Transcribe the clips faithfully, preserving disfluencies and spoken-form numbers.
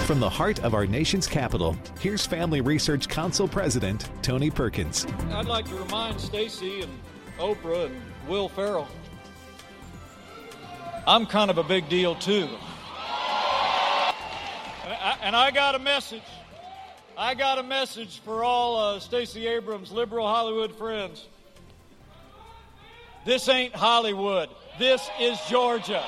From the heart of our nation's capital, here's Family Research Council President Tony Perkins. I'd like to remind Stacy and Oprah and Will Ferrell, I'm kind of a big deal too. And I got a message. I got a message for all uh, Stacey Abrams' liberal Hollywood friends. This ain't Hollywood. This is Georgia.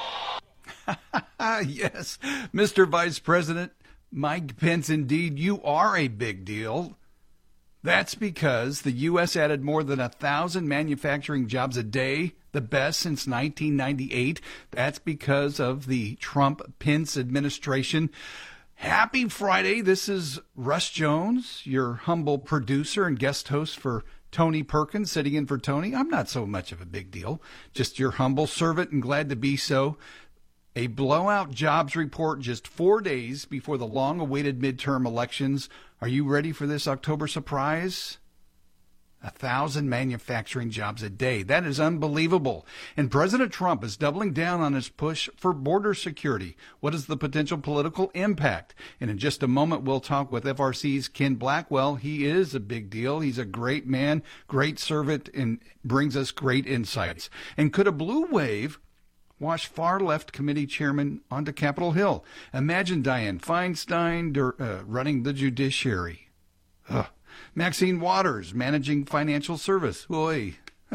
Yes, Mister Vice President Mike Pence, indeed, you are a big deal. That's because the U S added more than a thousand manufacturing jobs a day, the best since nineteen ninety-eight. That's because of the Trump-Pence administration. Happy Friday. This is Russ Jones, your humble producer and guest host for Tony Perkins, sitting in for Tony. I'm not so much of a big deal, just your humble servant and glad to be so. A blowout jobs report just four days before the long-awaited midterm elections. Are you ready for this October surprise? A thousand manufacturing jobs a day. That is unbelievable. And President Trump is doubling down on his push for border security. What is the potential political impact? And in just a moment, we'll talk with F R C's Ken Blackwell. He is a big deal. He's a great man, great servant, and brings us great insights. And could a blue wave wash far-left committee chairman onto Capitol Hill? Imagine Dianne Feinstein uh, running the judiciary. Ugh. Maxine Waters managing financial service. Oy.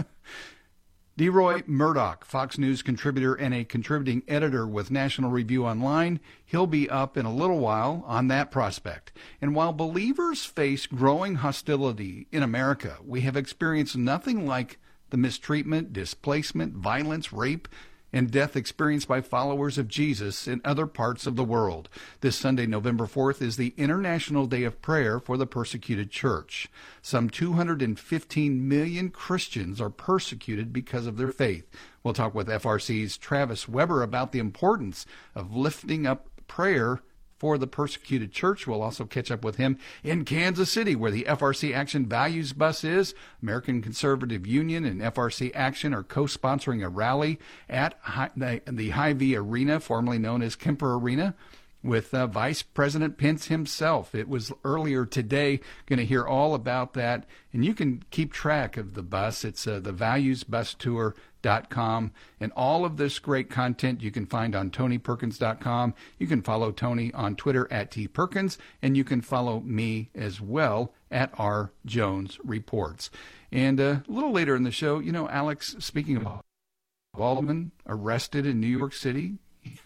DeRoy Murdoch, Fox News contributor and a contributing editor with National Review Online. He'll be up in a little while on that prospect. And while believers face growing hostility in America, we have experienced nothing like the mistreatment, displacement, violence, rape, and death experienced by followers of Jesus in other parts of the world. This Sunday, November fourth, is the International Day of Prayer for the Persecuted Church. Some two hundred fifteen million Christians are persecuted because of their faith. We'll talk with F R C's Travis Weber about the importance of lifting up prayer for the persecuted church. We'll also catch up with him in Kansas City, where the F R C Action Values Bus is. American Conservative Union and F R C Action are co-sponsoring a rally at the Hy-Vee Arena, formerly known as Kemper Arena, with uh, Vice President Pence himself. It was earlier today. Going to hear all about that. And you can keep track of the bus. It's uh, the values bus tour dot com. And all of this great content you can find on tony perkins dot com. You can follow Tony on Twitter at T Perkins, and you can follow me as well at R Jones Reports. And uh, a little later in the show, you know, Alex, speaking of Baldwin, arrested in New York City,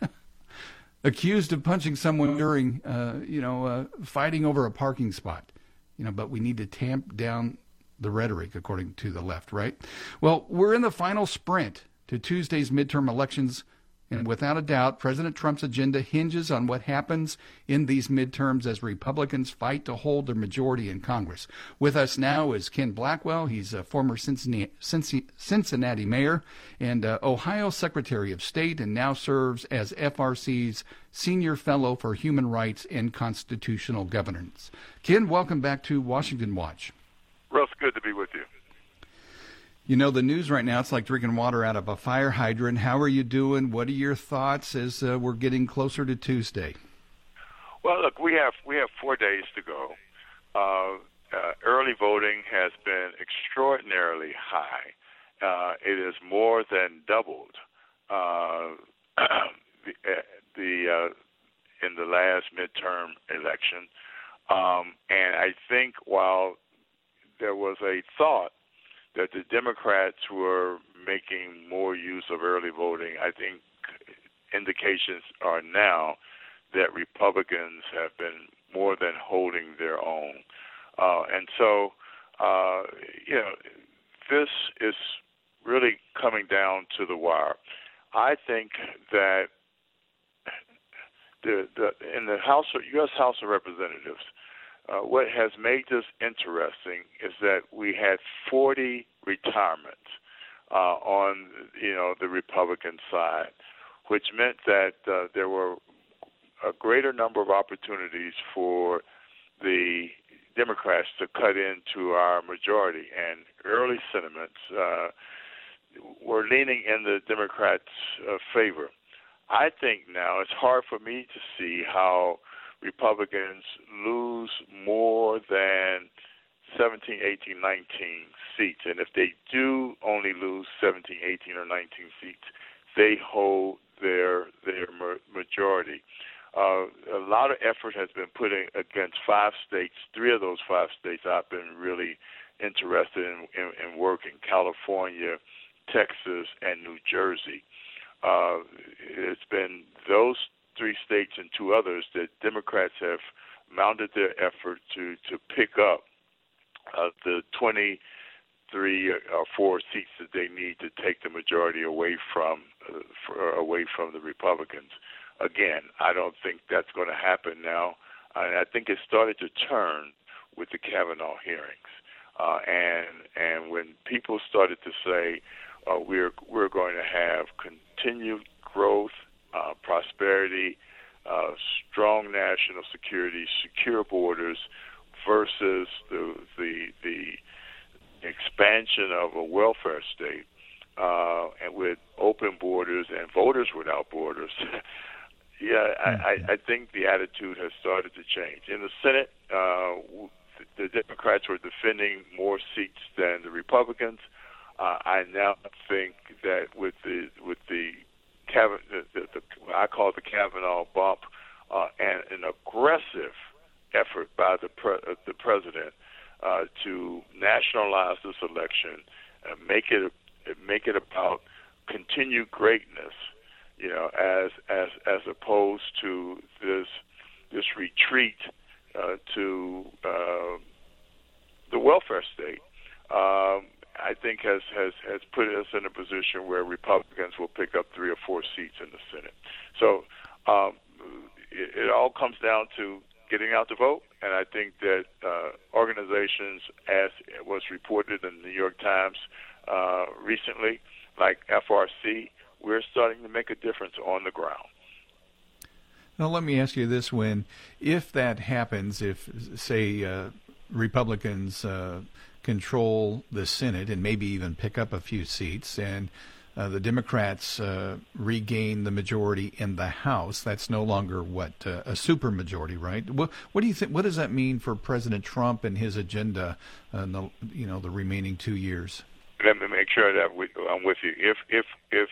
accused of punching someone during, uh, you know, uh, fighting over a parking spot. You know, but we need to tamp down the rhetoric, according to the left, right? Well, we're in the final sprint to Tuesday's midterm elections, and without a doubt, President Trump's agenda hinges on what happens in these midterms as Republicans fight to hold their majority in Congress. With us now is Ken Blackwell. He's a former Cincinnati, Cincinnati mayor and uh, Ohio Secretary of State, and now serves as F R C's Senior Fellow for Human Rights and Constitutional Governance. Ken, welcome back to Washington Watch. Russ, good to be with you. You know, the news right now, it's like drinking water out of a fire hydrant. How are you doing? What are your thoughts as uh, we're getting closer to Tuesday? Well, look, we have we have four days to go. Uh, uh, early voting has been extraordinarily high. Uh, it is more than doubled uh, the, uh, the uh, in the last midterm election. Um, and I think while there was a thought that the Democrats were making more use of early voting, I think indications are now that Republicans have been more than holding their own. Uh, and so, uh, you know, this is really coming down to the wire. I think that the, the in the House, U S House of Representatives, Uh, what has made this interesting is that we had forty retirements uh, on, you know, the Republican side, which meant that uh, there were a greater number of opportunities for the Democrats to cut into our majority. And early sentiments uh, were leaning in the Democrats' uh, favor. I think now it's hard for me to see how Republicans lose more than seventeen, eighteen, nineteen seats. And if they do only lose seventeen, eighteen, or nineteen seats, they hold their their majority. Uh, a lot of effort has been put in against five states. Three of those five states I've been really interested in, in, in working: California, Texas, and New Jersey. Uh, it's been those three states and two others that Democrats have mounted their effort to, to pick up uh, the twenty-three or four seats that they need to take the majority away from uh, for, away from the Republicans. Again, I don't think that's going to happen now. I, I think it started to turn with the Kavanaugh hearings, uh, and and when people started to say uh, we're we're going to have continued growth, uh, prosperity, uh, strong national security, secure borders, versus the the the expansion of a welfare state, uh, and with open borders and voters without borders. Yeah, I, I think the attitude has started to change. In the Senate, uh, the Democrats were defending more seats than the Republicans. Uh, I now think that with the with the, Kavan- the, the, the I call it the Kavanaugh bump, uh, and an aggressive effort by the pre- uh, the president uh, to nationalize this election, uh, make it make it about continued greatness. You know, as as as opposed to this this retreat uh, to uh, the welfare state, um, I think has, has has put us in a position where Republicans will pick up three or four seats in the Senate. So um, it, it all comes down to getting out to vote, and I think that uh, organizations, as was reported in the New York Times uh, recently, like F R C, we're starting to make a difference on the ground. Now, let me ask you this, Win. If that happens, if, say, uh, Republicans uh, control the Senate and maybe even pick up a few seats, and uh, the Democrats uh, regain the majority in the House, that's no longer, what, uh, a supermajority, right? What, what do you think? What does that mean for President Trump and his agenda in the, you know, the remaining two years? Let me make sure that we, I'm with you. If if if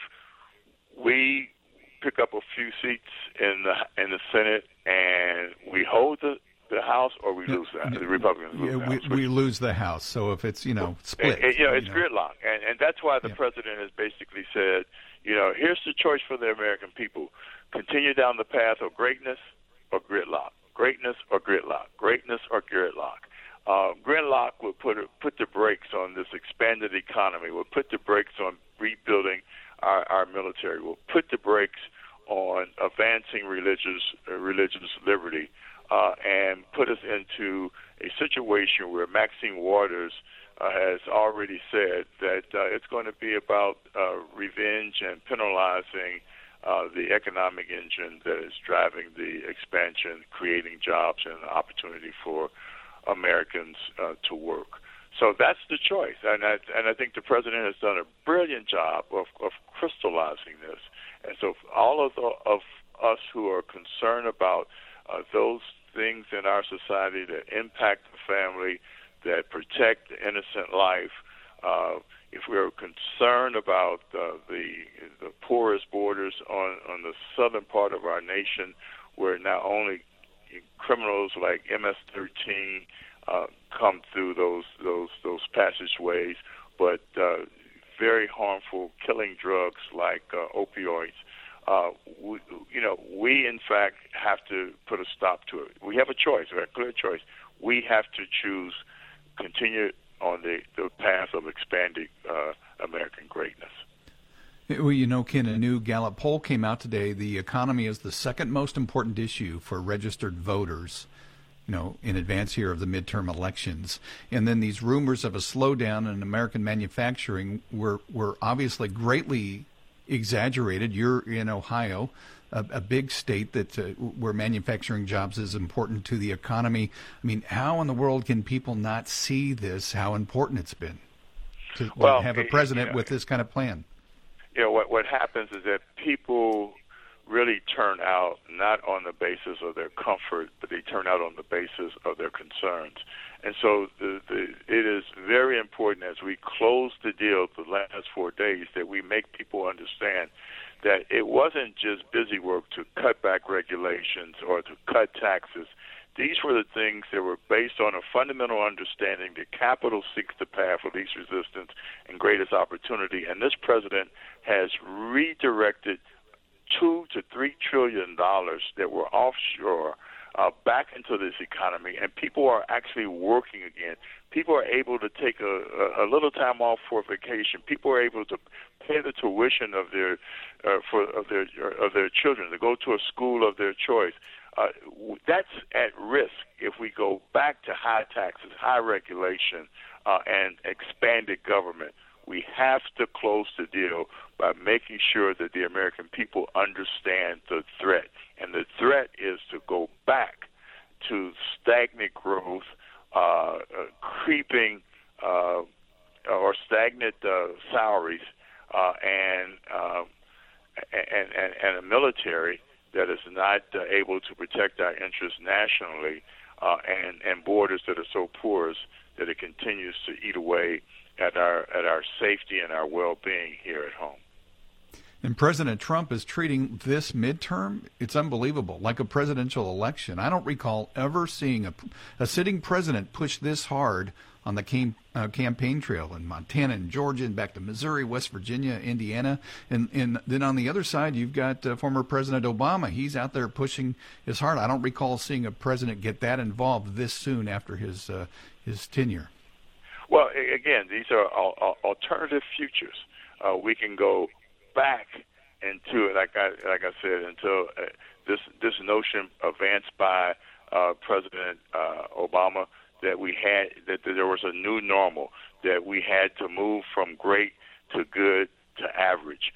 we pick up a few seats in the in the Senate and we hold the, the House, or we lose the, the Republicans lose yeah, the House. We, we lose the House. So if it's, you know, split. And, and, you know, it's you know. gridlock. And, and that's why the yeah. president has basically said, you know, here's the choice for the American people. Continue down the path of greatness or gridlock. Greatness or gridlock. Greatness or gridlock. Uh, gridlock will put, put the brakes on this expanded economy, will put the brakes on rebuilding Our, our military, will put the brakes on advancing religious uh, religious liberty, uh, and put us into a situation where Maxine Waters uh, has already said that uh, it's going to be about uh, revenge and penalizing uh, the economic engine that is driving the expansion, creating jobs and opportunity for Americans uh, to work. So that's the choice, and I, and I think the president has done a brilliant job of, of crystallizing this. And so all of the, of us who are concerned about uh, those things in our society that impact the family, that protect the innocent life, uh, if we're concerned about uh, the the poorest borders on, on the southern part of our nation, where not only criminals like M S thirteen Uh, come through those those those passageways, but uh, very harmful killing drugs like uh, opioids. Uh, we, you know, we in fact have to put a stop to it. We have a choice, a clear choice. We have to choose continue on the, the path of expanding uh, American greatness. Well, you know, Ken, a new Gallup poll came out today. The economy is the second most important issue for registered voters, you know, in advance here of the midterm elections. And then these rumors of a slowdown in American manufacturing were, were obviously greatly exaggerated. You're in Ohio, a, a big state that uh, where manufacturing jobs is important to the economy. I mean, how in the world can people not see this, how important it's been to well, have a president you know, with this kind of plan? You know, what, what happens is that people really turn out not on the basis of their comfort, but they turn out on the basis of their concerns. And so the, the, it is very important as we close the deal the last four days that we make people understand that it wasn't just busy work to cut back regulations or to cut taxes. These were the things that were based on a fundamental understanding that capital seeks the path of least resistance and greatest opportunity. And this president has redirected two to three trillion dollars that were offshore uh, back into this economy, and people are actually working again. People are able to take a, a, a little time off for vacation. People are able to pay the tuition of their uh, for of their of their children to go to a school of their choice. Uh, that's at risk if we go back to high taxes, high regulation, uh, and expanded government. We have to close the deal by making sure that the American people understand the threat. And the threat is to go back to stagnant growth, uh, uh, creeping uh, or stagnant uh, salaries, uh, and, uh, and, and, and a military that is not uh, able to protect our interests nationally, uh, and, and borders that are so porous that it continues to eat away at our at our safety and our well-being here at home. And President Trump is treating this midterm, it's unbelievable, like a presidential election. I don't recall ever seeing a, a sitting president push this hard on the cam, uh, campaign trail in Montana and Georgia and back to Missouri, West Virginia, Indiana. And, and then on the other side, you've got uh, former President Obama. He's out there pushing his hard. I don't recall seeing a president get that involved this soon after his uh, his tenure. Well, again, these are alternative futures. Uh, we can go back into it, like I like I said, until uh, this this notion advanced by uh, President uh, Obama that we had that there was a new normal, that we had to move from great to good to average.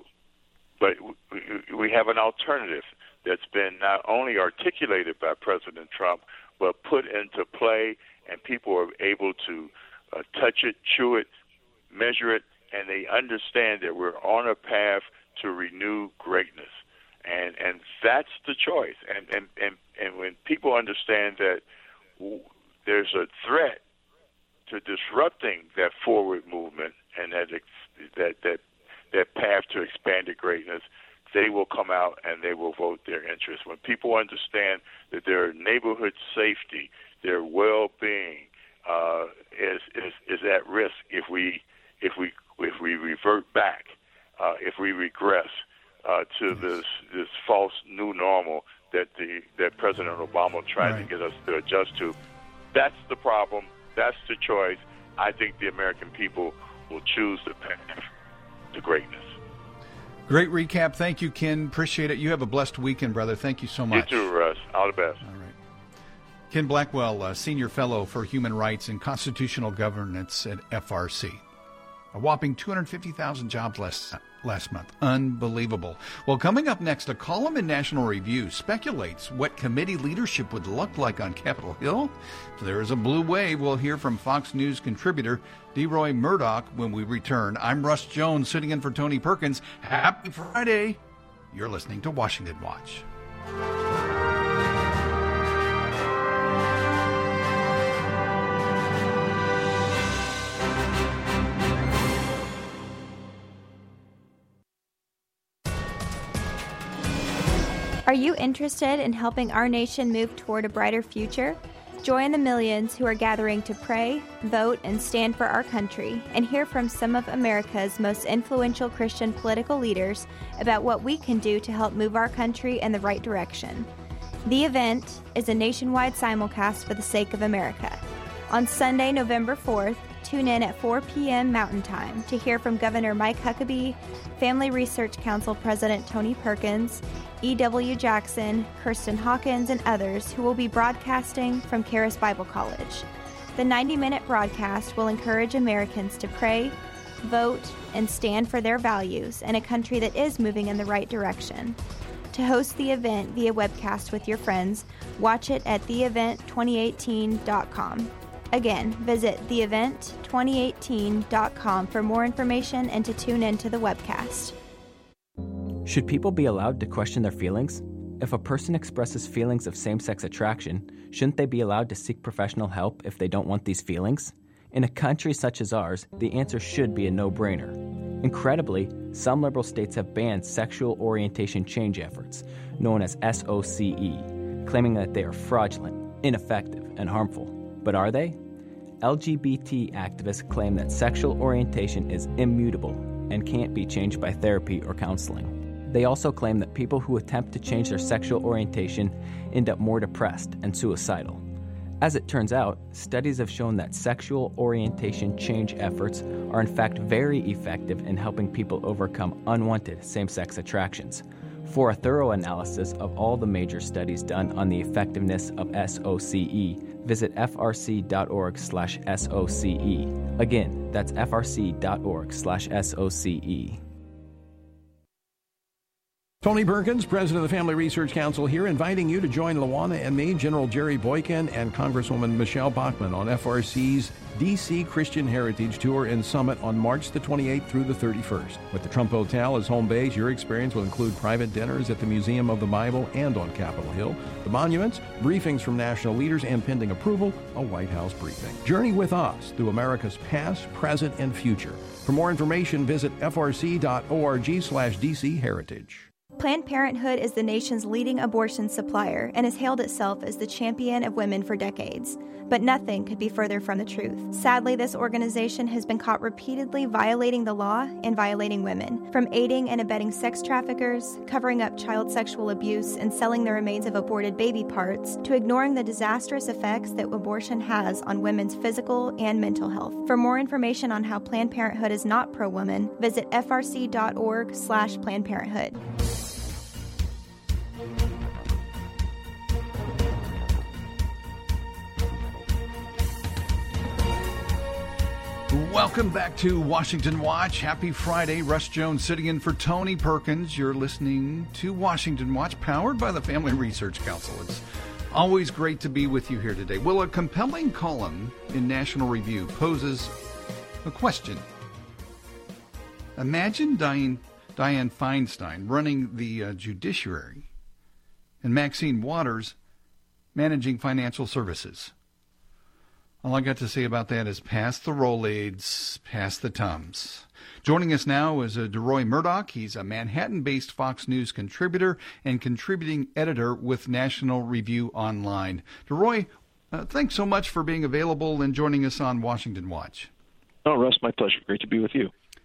But we have an alternative that's been not only articulated by President Trump, but put into play, and people are able to uh, touch it, chew it, measure it, and they understand that we're on a path to renew greatness. And and that's the choice. And, and, and, and when people understand that there's a threat to disrupting that forward movement and that that that that path to expanded greatness, they will come out and they will vote their interest. When people understand that their neighborhood safety, their well-being uh, is, is is at risk if we if we if we revert back, uh, if we regress uh, to this this false new normal that the that President Obama tried right. to get us to adjust to. That's the problem. That's the choice. I think the American people will choose the path to greatness. Great recap. Thank you, Ken. Appreciate it. You have a blessed weekend, brother. Thank you so much. You too, Russ. All the best. All right. Ken Blackwell, uh, Senior Fellow for Human Rights and Constitutional Governance at F R C. A whopping two hundred fifty thousand jobs last, last month. Unbelievable. Well, coming up next, a column in National Review speculates what committee leadership would look like on Capitol Hill. If there is a blue wave, we'll hear from Fox News contributor DeRoy Murdoch when we return. I'm Russ Jones, sitting in for Tony Perkins. Happy Friday. You're listening to Washington Watch. Are you interested in helping our nation move toward a brighter future? Join the millions who are gathering to pray, vote, and stand for our country, and hear from some of America's most influential Christian political leaders about what we can do to help move our country in the right direction. The event is a nationwide simulcast for the sake of America. On Sunday, November fourth, tune in at four p.m. Mountain Time to hear from Governor Mike Huckabee, Family Research Council President Tony Perkins, E W. Jackson, Kirsten Hawkins, and others who will be broadcasting from Charis Bible College. The ninety-minute broadcast will encourage Americans to pray, vote, and stand for their values in a country that is moving in the right direction. To host the event via webcast with your friends, watch it at the event twenty eighteen dot com. Again, visit the event twenty eighteen dot com for more information and to tune in to the webcast. Should people be allowed to question their feelings? If a person expresses feelings of same-sex attraction, shouldn't they be allowed to seek professional help if they don't want these feelings? In a country such as ours, the answer should be a no-brainer. Incredibly, some liberal states have banned sexual orientation change efforts, known as S O C E, claiming that they are fraudulent, ineffective, and harmful. But are they? L G B T activists claim that sexual orientation is immutable and can't be changed by therapy or counseling. They also claim that people who attempt to change their sexual orientation end up more depressed and suicidal. As it turns out, studies have shown that sexual orientation change efforts are in fact very effective in helping people overcome unwanted same-sex attractions. For a thorough analysis of all the major studies done on the effectiveness of S O C E, visit f r c dot org slash S O C E. Again, that's f r c dot org slash S O C E. Tony Perkins, president of the Family Research Council here, inviting you to join Luana and me, General Jerry Boykin, and Congresswoman Michelle Bachmann on F R C's D C Christian Heritage Tour and Summit on March the twenty-eighth through the thirty-first. With the Trump Hotel as home base, your experience will include private dinners at the Museum of the Bible and on Capitol Hill, the monuments, briefings from national leaders, and pending approval, a White House briefing. Journey with us through America's past, present, and future. For more information, visit f r c dot org slash D C Heritage. Planned Parenthood is the nation's leading abortion supplier and has hailed itself as the champion of women for decades. But nothing could be further from the truth. Sadly, this organization has been caught repeatedly violating the law and violating women, from aiding and abetting sex traffickers, covering up child sexual abuse, and selling the remains of aborted baby parts, to ignoring the disastrous effects that abortion has on women's physical and mental health. For more information on how Planned Parenthood is not pro-woman, visit f r c dot org slash Planned Parenthood. Welcome back to Washington Watch. Happy Friday. Russ Jones sitting in for Tony Perkins. You're listening to Washington Watch, powered by the Family Research Council. It's always great to be with you here today. Well, a compelling column in National Review poses a question. Imagine Dianne, Dianne Feinstein running the uh, judiciary and Maxine Waters managing financial services. All I got to say about that is pass the Rolaids, pass the Tums. Joining us now is uh, DeRoy Murdoch. He's a Manhattan-based Fox News contributor and contributing editor with National Review Online. DeRoy, uh, thanks so much for being available and joining us on Washington Watch. Oh, Russ, my pleasure. Great to be with you.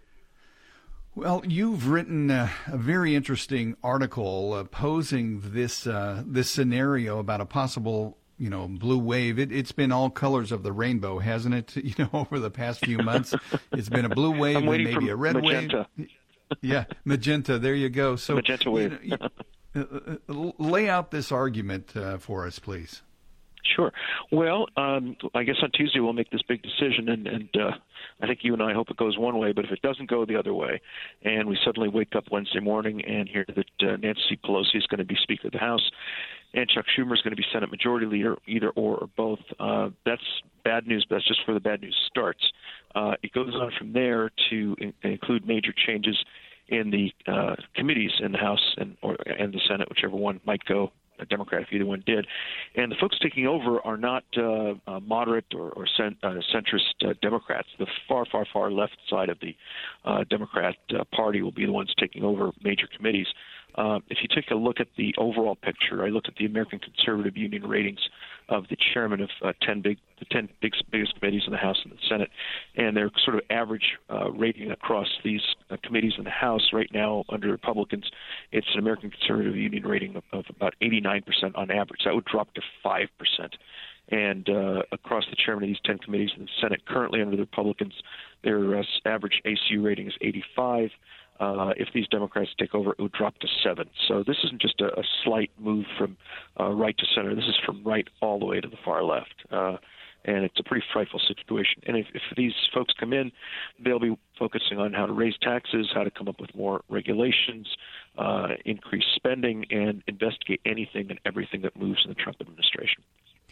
Well, you've written uh, a very interesting article uh, posing this uh, this scenario about a possible you know, blue wave. It, it's been all colors of the rainbow, hasn't it? You know, over the past few months, it's been a blue wave and maybe a red magenta. wave. Yeah, magenta. There you go. So, magenta wave. You know, you, uh, lay out this argument uh, for us, please. Sure. Well, um, I guess on Tuesday we'll make this big decision, and, and uh, I think you and I hope it goes one way, but if it doesn't go the other way, and we suddenly wake up Wednesday morning and hear that uh, Nancy Pelosi is going to be Speaker of the House, and Chuck Schumer is going to be Senate Majority Leader, either or or both, uh, that's bad news, but that's just where the bad news starts. Uh, it goes on from there to in- include major changes in the uh, committees in the House and or and the Senate, whichever one might go. A Democrat, if either one did. And the folks taking over are not uh, uh, moderate or, or cent- uh, centrist uh, Democrats. The far, far, far left side of the uh, Democrat uh, Party will be the ones taking over major committees. Uh, if you take a look at the overall picture, I looked at the American Conservative Union ratings of the chairman of uh, ten big, the ten big, biggest committees in the House and the Senate, and their sort of average uh, rating across these uh, committees in the House right now under Republicans, it's an American Conservative Union rating of, of about eighty-nine percent on average. That would drop to five percent. And uh, across the chairman of these ten committees in the Senate, currently under the Republicans, their uh, average A C U rating is eighty-five. Uh, if these Democrats take over, it would drop to seven. So this isn't just a, a slight move from uh, right to center. This is from right all the way to the far left. Uh, and it's a pretty frightful situation. And if, if these folks come in, they'll be focusing on how to raise taxes, how to come up with more regulations, uh, increase spending, and investigate anything and everything that moves in the Trump administration.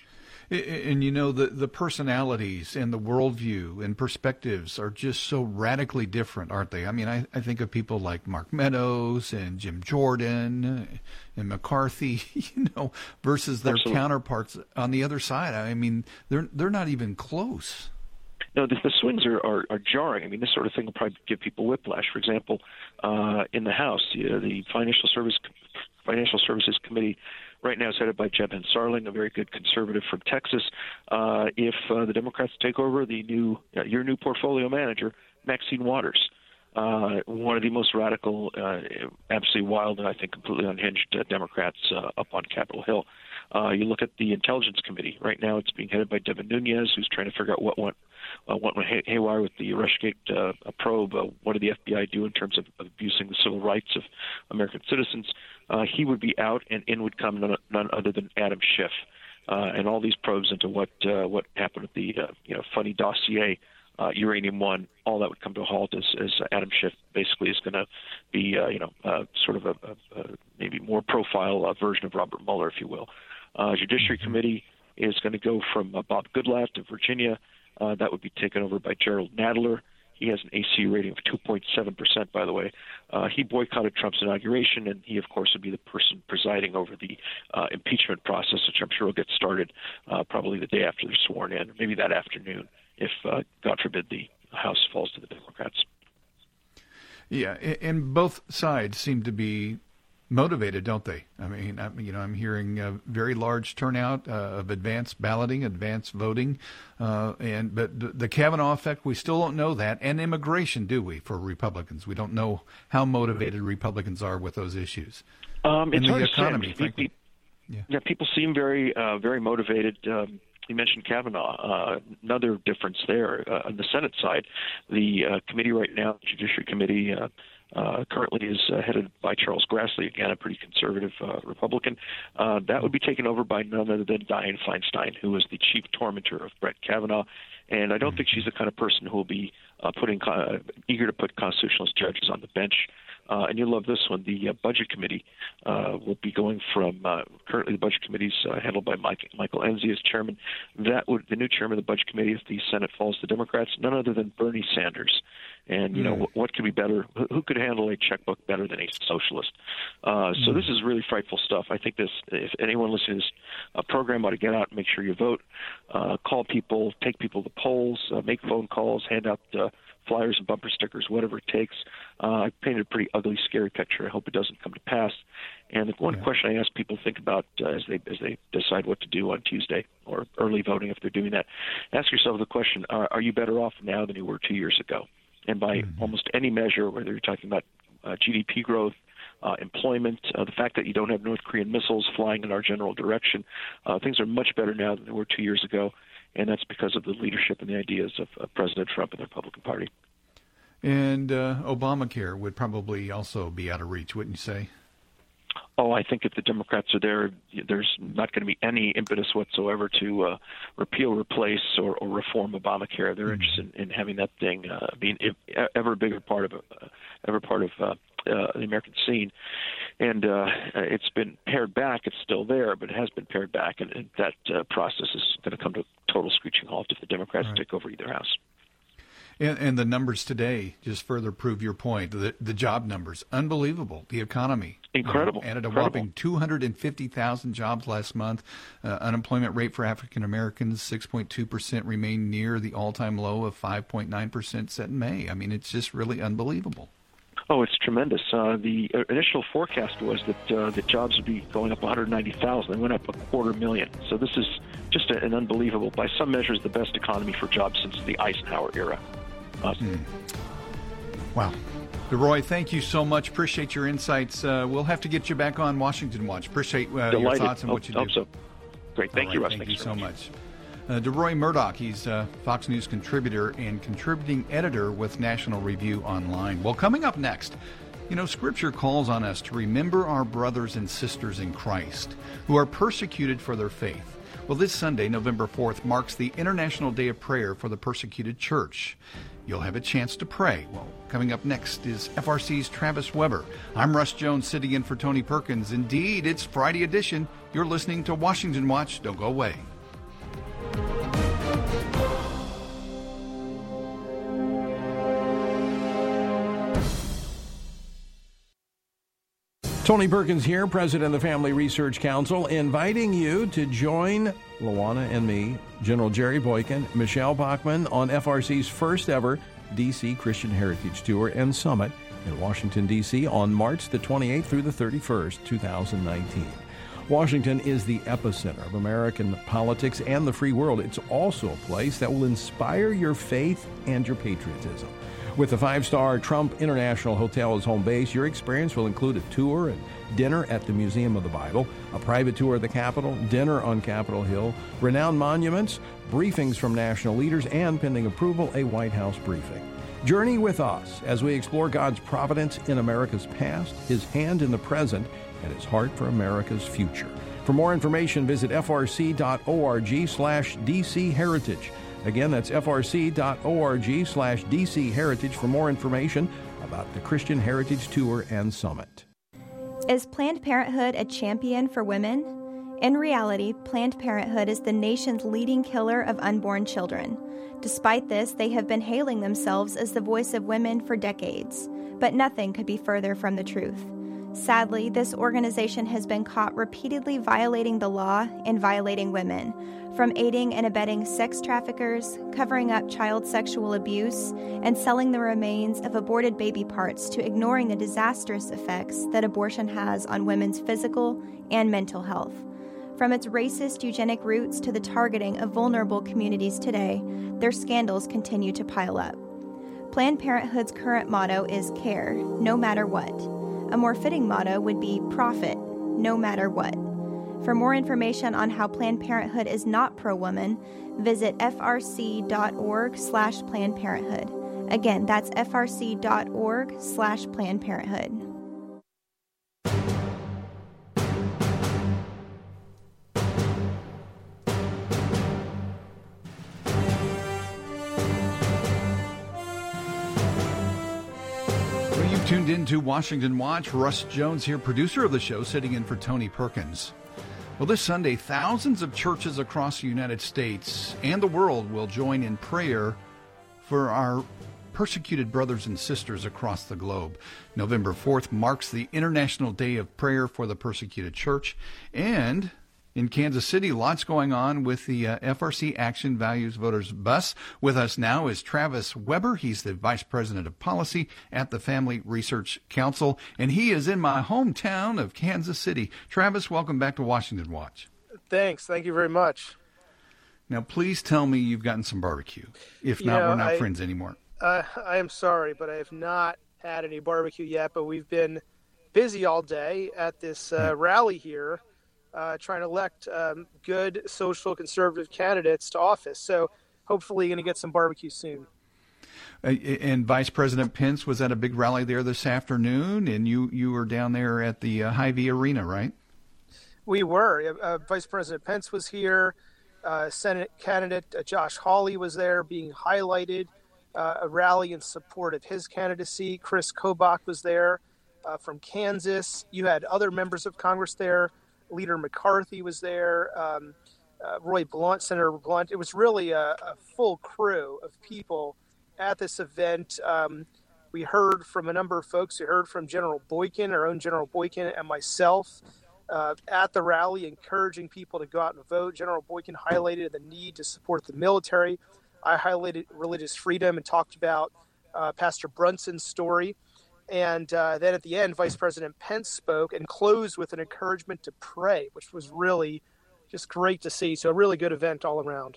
And, you know, the, the personalities and the worldview and perspectives are just so radically different, aren't they? I mean, I, I think of people like Mark Meadows and Jim Jordan and McCarthy, you know, versus their Absolutely. counterparts on the other side. I mean, they're they're not even close. No, the, the swings are, are, are jarring. I mean, this sort of thing will probably give people whiplash. For example, uh, in the House, you know, the Financial Service Financial Services Committee right now is headed by Jeb Hensarling, a very good conservative from Texas. Uh, if uh, the Democrats take over, the new uh, your new portfolio manager, Maxine Waters, uh, one of the most radical, uh, absolutely wild, and I think completely unhinged uh, Democrats uh, up on Capitol Hill. Uh, you look at the Intelligence Committee. Right now it's being headed by Devin Nunes, who's trying to figure out what went, uh, what went hay- haywire with the Russiagate uh, probe. Uh, what did the F B I do in terms of, of abusing the civil rights of American citizens? Uh, he would be out, and in would come none, none other than Adam Schiff. Uh, and all these probes into what uh, what happened with the uh, you know funny dossier, uh, Uranium One, all that would come to a halt as, as Adam Schiff basically is going to be uh, you know uh, sort of a, a, a maybe more profile uh, version of Robert Mueller, if you will. Uh, Judiciary Committee is going to go from uh, Bob Goodlatte of Virginia. Uh, that would be taken over by Gerald Nadler. He has an A C rating of two point seven percent, by the way. Uh, he boycotted Trump's inauguration, and he, of course, would be the person presiding over the uh, impeachment process, which I'm sure will get started uh, probably the day after they're sworn in, or maybe that afternoon, if, uh, God forbid, the House falls to the Democrats. Yeah, and both sides seem to be motivated, don't they? I mean, I, you know, I'm hearing a very large turnout uh, of advanced balloting, advanced voting, uh, and but the, the Kavanaugh effect, we still don't know that. And immigration, do we, for Republicans? We don't know how motivated Republicans are with those issues. Um, it's and hard the to say. economy, I mean, frankly. we, Yeah. yeah, people seem very, uh, very motivated. Um, you mentioned Kavanaugh. Uh, another difference there uh, on the Senate side, the uh, committee right now, the Judiciary Committee. Uh, Uh, currently is uh, headed by Charles Grassley, again, a pretty conservative uh, Republican. Uh, that would be taken over by none other than Dianne Feinstein, who is the chief tormentor of Brett Kavanaugh. And I don't think she's the kind of person who will be uh, putting uh, eager to put constitutionalist judges on the bench. Uh, and you'll love this one. The uh, Budget Committee uh, will be going from uh, currently the Budget Committee is uh, handled by Mike, Michael Enzi as chairman. That would the new chairman of the Budget Committee, if the Senate falls to Democrats, none other than Bernie Sanders. And, you know, what, what could be better? Who could handle a checkbook better than a socialist? Uh, so this is really frightful stuff. I think this, if anyone listening to this uh, program ought to get out and make sure you vote, uh, call people, take people to polls, uh, make phone calls, hand out uh, flyers and bumper stickers, whatever it takes. Uh, I painted a pretty ugly, scary picture. I hope it doesn't come to pass. And the one yeah. question I ask people to think about uh, as they as they decide what to do on Tuesday or early voting, if they're doing that, ask yourself the question: Are, are you better off now than you were two years ago? And by mm-hmm. almost any measure, whether you're talking about uh, G D P growth, uh, employment, uh, the fact that you don't have North Korean missiles flying in our general direction, uh, things are much better now than they were two years ago. And that's because of the leadership and the ideas of, of President Trump and the Republican Party. And uh, Obamacare would probably also be out of reach, wouldn't you say? Oh, I think if the Democrats are there, there's not going to be any impetus whatsoever to uh, repeal, replace, or, or reform Obamacare. They're mm-hmm. interested in, in having that thing uh, being ever bigger part of uh, ever part of uh, uh, the American scene. And uh, it's been pared back. It's still there, but it has been pared back, and, and that uh, process is going to come to a total screeching halt if the Democrats right. take over either house. And, and the numbers today just further prove your point. The, the job numbers, unbelievable. The economy. Incredible. Uh, added a Incredible. whopping two hundred fifty thousand jobs last month. Uh, unemployment rate for African Americans, six point two percent, remained near the all-time low of five point nine percent set in May. I mean, it's just really unbelievable. Oh, it's tremendous. Uh, the initial forecast was that uh, the jobs would be going up one hundred ninety thousand. They went up a quarter million. So this is just a, an unbelievable, by some measures, the best economy for jobs since the Eisenhower era. Uh, mm. Wow. DeRoy, thank you so much. Appreciate your insights. Uh, we'll have to get you back on Washington Watch. Appreciate uh, your thoughts on what you do. Hope so. Great. Thank right, you, Russ. Thank Thanks you so much. Uh, DeRoy Murdock, he's a Fox News contributor and contributing editor with National Review Online. Well, coming up next, you know, Scripture calls on us to remember our brothers and sisters in Christ who are persecuted for their faith. Well, this Sunday, November fourth, marks the International Day of Prayer for the Persecuted Church. You'll have a chance to pray. Well, coming up next is F R C's Travis Weber. I'm Russ Jones, sitting in for Tony Perkins. Indeed, it's Friday edition. You're listening to Washington Watch. Don't go away. Tony Perkins here, President of the Family Research Council, inviting you to join Luana and me, General Jerry Boykin, Michelle Bachmann, on F R C's first ever D C Christian Heritage Tour and Summit in Washington, D C on March the twenty-eighth through the thirty-first, two thousand nineteen. Washington is the epicenter of American politics and the free world. It's also a place that will inspire your faith and your patriotism. With the five-star Trump International Hotel as home base, your experience will include a tour and dinner at the Museum of the Bible, a private tour of the Capitol, dinner on Capitol Hill, renowned monuments, briefings from national leaders, and, pending approval, a White House briefing. Journey with us as we explore God's providence in America's past, His hand in the present, and His heart for America's future. For more information, visit f r c dot org slash d c heritage. Again, that's f r c dot org slash d c heritage for more information about the Christian Heritage Tour and Summit. Is Planned Parenthood a champion for women? In reality, Planned Parenthood is the nation's leading killer of unborn children. Despite this, they have been hailing themselves as the voice of women for decades. But nothing could be further from the truth. Sadly, this organization has been caught repeatedly violating the law and violating women, from aiding and abetting sex traffickers, covering up child sexual abuse, and selling the remains of aborted baby parts to ignoring the disastrous effects that abortion has on women's physical and mental health. From its racist eugenic roots to the targeting of vulnerable communities today, their scandals continue to pile up. Planned Parenthood's current motto is care, no matter what. A more fitting motto would be profit, no matter what. For more information on how Planned Parenthood is not pro-woman, visit f r c dot org slash Planned Parenthood. Again, that's f r c dot org slash Planned Parenthood. Tuned into Washington Watch. Russ Jones here, producer of the show, sitting in for Tony Perkins. Well, this Sunday, thousands of churches across the United States and the world will join in prayer for our persecuted brothers and sisters across the globe. November fourth marks the International Day of Prayer for the Persecuted Church. And in Kansas City, lots going on with the uh, F R C Action Values Voters Bus. With us now is Travis Weber. He's the Vice President of Policy at the Family Research Council, and he is in my hometown of Kansas City. Travis, welcome back to Washington Watch. Thanks. Thank you very much. Now, please tell me you've gotten some barbecue. If you not, know, we're not I, friends anymore. Uh, I am sorry, but I have not had any barbecue yet, but we've been busy all day at this uh, rally here. Uh, trying to elect um, good social conservative candidates to office. So hopefully you're going to get some barbecue soon. Uh, and Vice President Pence was at a big rally there this afternoon, and you, you were down there at the uh, Hy-Vee Arena, right? We were. Uh, Vice President Pence was here. Uh, Senate candidate uh, Josh Hawley was there being highlighted. Uh, a rally in support of his candidacy. Chris Kobach was there uh, from Kansas. You had other members of Congress there. Leader McCarthy was there, um, uh, Roy Blunt, Senator Blunt. It was really a, a full crew of people at this event. Um, we heard from a number of folks. We heard from General Boykin, our own General Boykin, and myself uh, at the rally, encouraging people to go out and vote. General Boykin highlighted the need to support the military. I highlighted religious freedom and talked about uh, Pastor Brunson's story. And uh, then at the end, Vice President Pence spoke and closed with an encouragement to pray, which was really just great to see. So a really good event all around.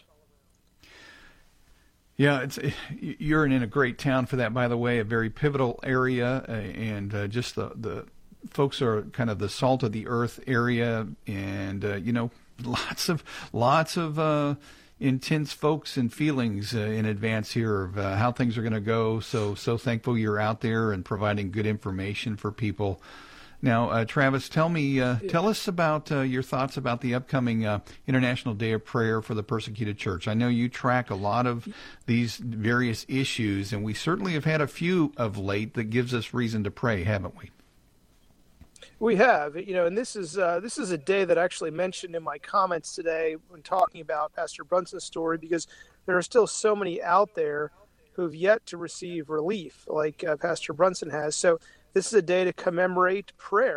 Yeah, it's you're in a great town for that, by the way, a very pivotal area, uh, and uh, just the, the folks are kind of the salt of the earth area, and, uh, you know, lots of, lots of uh, intense folks and feelings uh, in advance here of uh, how things are going to go. So, so thankful you're out there and providing good information for people. Now, uh, Travis, tell me, uh, tell us about uh, your thoughts about the upcoming uh, International Day of Prayer for the Persecuted Church. I know you track a lot of these various issues, and we certainly have had a few of late that gives us reason to pray, haven't we? We have, you know, and this is uh, this is a day that I actually mentioned in my comments today when talking about Pastor Brunson's story, because there are still so many out there who have yet to receive relief like uh, Pastor Brunson has. So this is a day to commemorate prayer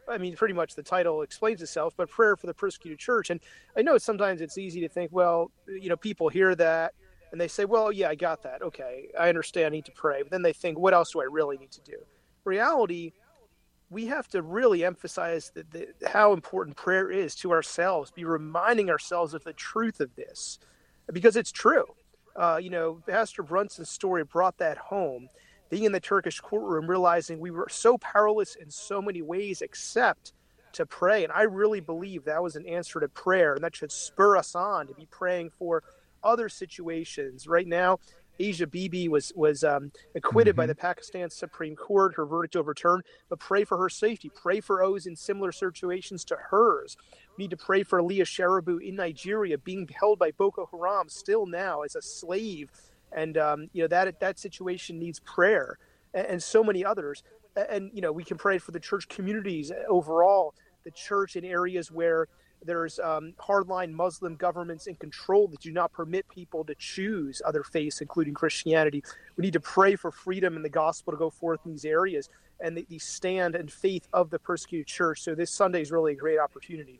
I mean, pretty much the title explains itself, but prayer for the persecuted church. And I know sometimes it's easy to think, well, you know, people hear that and they say, well, yeah, I got that. Okay, I understand, I need to pray. But then they think, what else do I really need to do? In reality, we have to really emphasize the, the, how important prayer is to ourselves, be reminding ourselves of the truth of this, because it's true. Uh, you know, Pastor Brunson's story brought that home. Being in the Turkish courtroom, realizing we were so powerless in so many ways except to pray. And I really believe that was an answer to prayer, and that should spur us on to be praying for other situations. Right now, Asia Bibi was was um, acquitted mm-hmm. by the Pakistan Supreme Court, her verdict overturned, but pray for her safety. Pray for those in similar situations to hers. We need to pray for Leah Sharibu in Nigeria, being held by Boko Haram still now as a slave. And, um, you know, that that situation needs prayer, and, and so many others. And, you know, we can pray for the church communities overall, the church in areas where there's um, hardline Muslim governments in control that do not permit people to choose other faiths, including Christianity. We need to pray for freedom and the gospel to go forth in these areas and the, the stand and faith of the persecuted church. So this Sunday is really a great opportunity.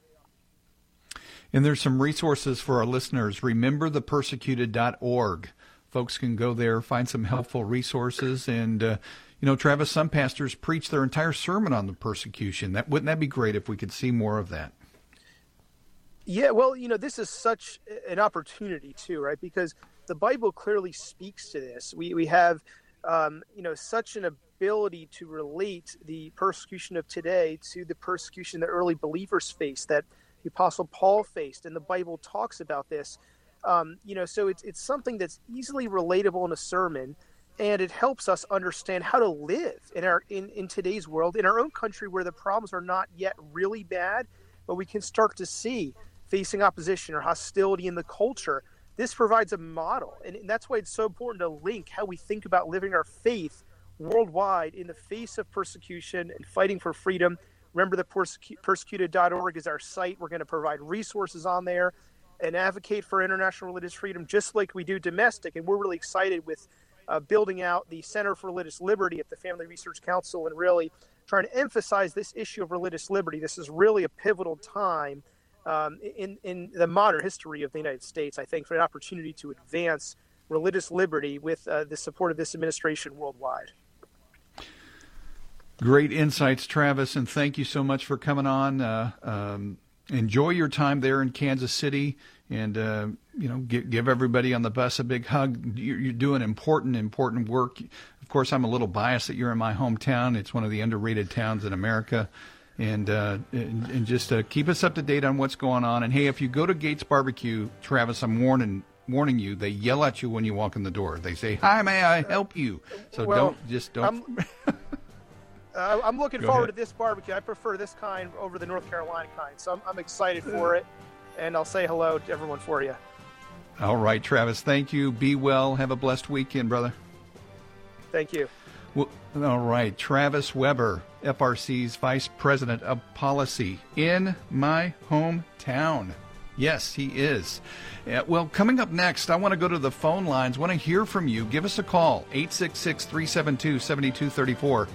And there's some resources for our listeners. remember the persecuted dot org. Folks can go there, find some helpful resources. And, uh, you know, Travis, some pastors preach their entire sermon on the persecution. That wouldn't that be great if we could see more of that? Yeah, well, you know, this is such an opportunity, too, right? Because the Bible clearly speaks to this. We we have, um, you know, such an ability to relate the persecution of today to the persecution the early believers faced, that the Apostle Paul faced, and the Bible talks about this. Um, you know, so it's it's something that's easily relatable in a sermon, and it helps us understand how to live in our in, in today's world, in our own country, where the problems are not yet really bad, but we can start to see facing opposition or hostility in the culture. This provides a model, and that's why it's so important to link how we think about living our faith worldwide in the face of persecution and fighting for freedom. Remember, the persecuted dot org is our site. We're going to provide resources on there and advocate for international religious freedom, just like we do domestic. And we're really excited with uh, building out the Center for Religious Liberty at the Family Research Council and really trying to emphasize this issue of religious liberty. This is really a pivotal time um, in, in the modern history of the United States, I think, for an opportunity to advance religious liberty with uh, the support of this administration worldwide. Great insights, Travis, and thank you so much for coming on. Uh, um, Enjoy your time there in Kansas City, and uh, you know, give, give everybody on the bus a big hug. You're, you're doing important, important work. Of course, I'm a little biased that you're in my hometown. It's one of the underrated towns in America, and uh, and, and just uh, keep us up to date on what's going on. And hey, if you go to Gates Barbecue, Travis, I'm warning warning you. They yell at you when you walk in the door. They say, "Hi, may I help you?" So well, don't just don't. Uh, I'm looking Go forward ahead. to this barbecue. I prefer this kind over the North Carolina kind, so I'm, I'm excited for it, and I'll say hello to everyone for you. All right, Travis, thank you. Be well. Have a blessed weekend, brother. Thank you. Well, all right, Travis Weber, F R C's Vice President of Policy in my hometown. Yes, he is. Uh, well, coming up next, I want to go to the phone lines. I want to hear from you. Give us a call, eight six six, three seven two, seven two three four.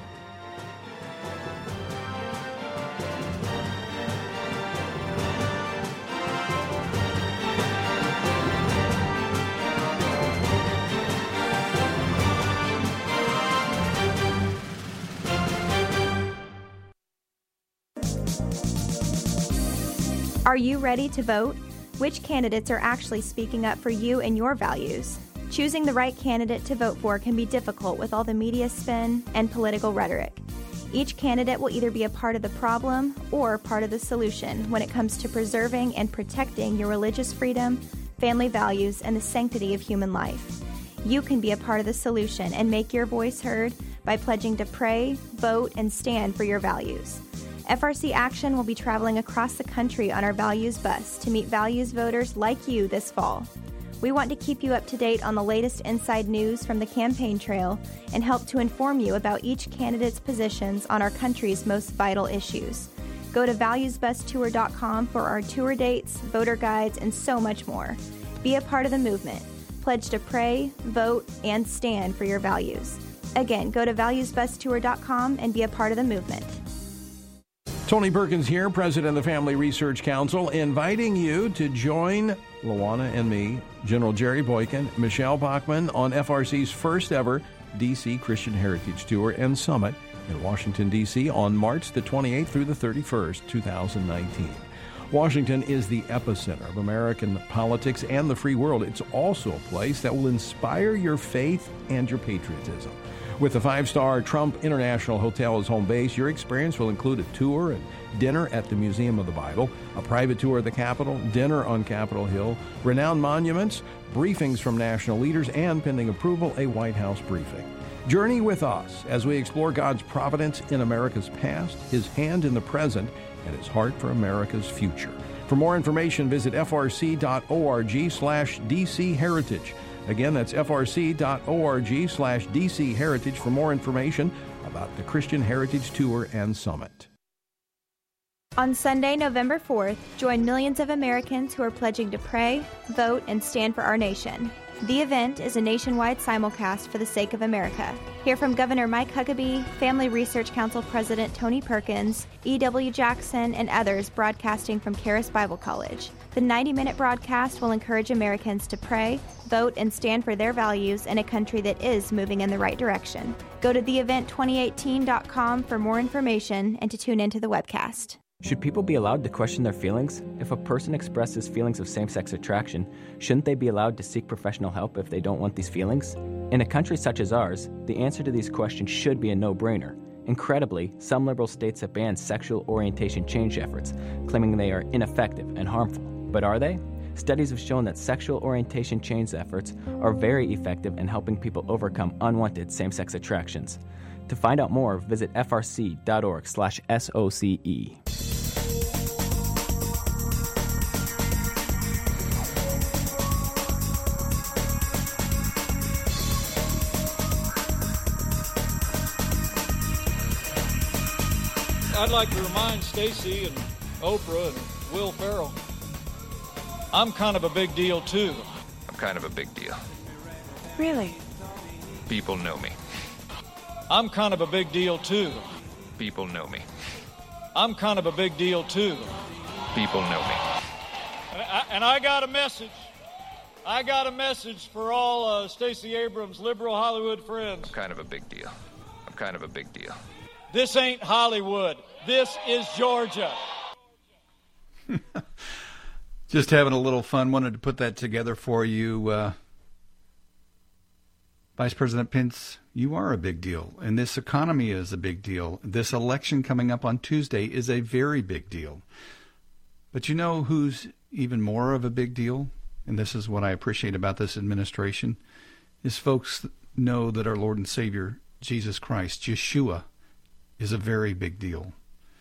Are you ready to vote? Which candidates are actually speaking up for you and your values? Choosing the right candidate to vote for can be difficult with all the media spin and political rhetoric. Each candidate will either be a part of the problem or part of the solution when it comes to preserving and protecting your religious freedom, family values, and the sanctity of human life. You can be a part of the solution and make your voice heard by pledging to pray, vote, and stand for your values. F R C Action will be traveling across the country on our Values Bus to meet values voters like you this fall. We want to keep you up to date on the latest inside news from the campaign trail and help to inform you about each candidate's positions on our country's most vital issues. Go to values bus tour dot com for our tour dates, voter guides, and so much more. Be a part of the movement. Pledge to pray, vote, and stand for your values. Again, go to values bus tour dot com and be a part of the movement. Tony Perkins here, president of the Family Research Council, inviting you to join Luana and me, General Jerry Boykin, Michelle Bachmann, on F R C's first ever D C Christian Heritage Tour and Summit in Washington, D C on March the twenty-eighth through the thirty-first, two thousand nineteen. Washington is the epicenter of American politics and the free world. It's also a place that will inspire your faith and your patriotism. With the five-star Trump International Hotel as home base, your experience will include a tour and dinner at the Museum of the Bible, a private tour of the Capitol, dinner on Capitol Hill, renowned monuments, briefings from national leaders, and, pending approval, a White House briefing. Journey with us as we explore God's providence in America's past, His hand in the present, and His heart for America's future. For more information, visit frc.org slash DC Heritage. Again, that's frc.org slash DC Heritage for more information about the Christian Heritage Tour and Summit. On Sunday, November fourth, join millions of Americans who are pledging to pray, vote, and stand for our nation. The event is a nationwide simulcast for the sake of America. Hear from Governor Mike Huckabee, Family Research Council President Tony Perkins, E W. Jackson, and others broadcasting from Charis Bible College. The ninety-minute broadcast will encourage Americans to pray, vote, and stand for their values in a country that is moving in the right direction. Go to the event twenty eighteen dot com for more information and to tune into the webcast. Should people be allowed to question their feelings? If a person expresses feelings of same-sex attraction, shouldn't they be allowed to seek professional help if they don't want these feelings? In a country such as ours, the answer to these questions should be a no-brainer. Incredibly, some liberal states have banned sexual orientation change efforts, claiming they are ineffective and harmful. But are they? Studies have shown that sexual orientation change efforts are very effective in helping people overcome unwanted same-sex attractions. To find out more, visit frc.org slash SOCE. I'd like to remind Stacy and Oprah and Will Ferrell, I'm kind of a big deal, too. I'm kind of a big deal. Really? People know me. I'm kind of a big deal, too. People know me. I'm kind of a big deal, too. People know me. And I, and I got a message. I got a message for all uh, Stacey Abrams' liberal Hollywood friends. I'm kind of a big deal. I'm kind of a big deal. This ain't Hollywood. This is Georgia. Just having a little fun. Wanted to put that together for you. Uh, Vice President Pence, you are a big deal, and this economy is a big deal. This election coming up on Tuesday is a very big deal. But you know who's even more of a big deal, and this is what I appreciate about this administration, is folks know that our Lord and Savior, Jesus Christ, Yeshua, is a very big deal.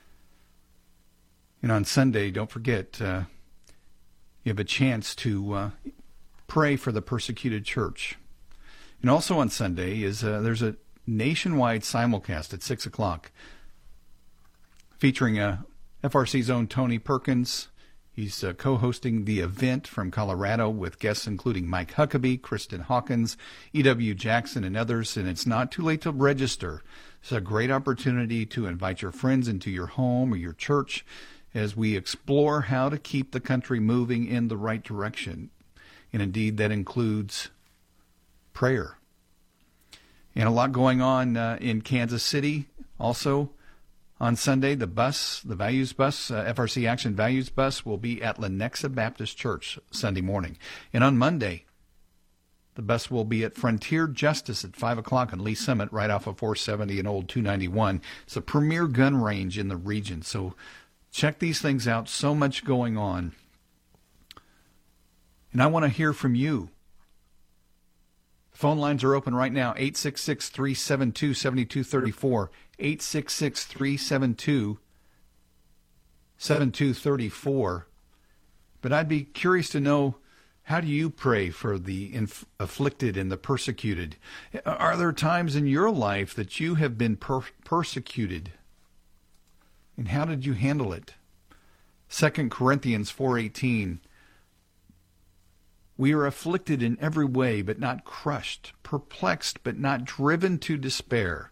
And on Sunday, don't forget, uh, you have a chance to uh, pray for the persecuted church. And also on Sunday is uh, there's a nationwide simulcast at six o'clock featuring uh, F R C's own Tony Perkins. He's uh, co-hosting the event from Colorado with guests including Mike Huckabee, Kristen Hawkins, E W. Jackson, and others. And it's not too late to register. It's a great opportunity to invite your friends into your home or your church as we explore how to keep the country moving in the right direction. And indeed, that includes prayer. And a lot going on uh, in Kansas City. Also, on Sunday, the bus, the Values Bus, uh, F R C Action Values Bus, will be at Lenexa Baptist Church Sunday morning. And on Monday, the bus will be at Frontier Justice at five o'clock on Lee Summit, right off of four seventy and Old two ninety-one. It's a premier gun range in the region. So check these things out. So much going on. And I want to hear from you. Phone lines are open right now, eight six six, three seven two, seven two three four, eight six six, three seven two, seven two three four. But I'd be curious to know, how do you pray for the inf- afflicted and the persecuted? Are there times in your life that you have been per- persecuted? And how did you handle it? Second Corinthians four eighteen. We are afflicted in every way, but not crushed, perplexed, but not driven to despair,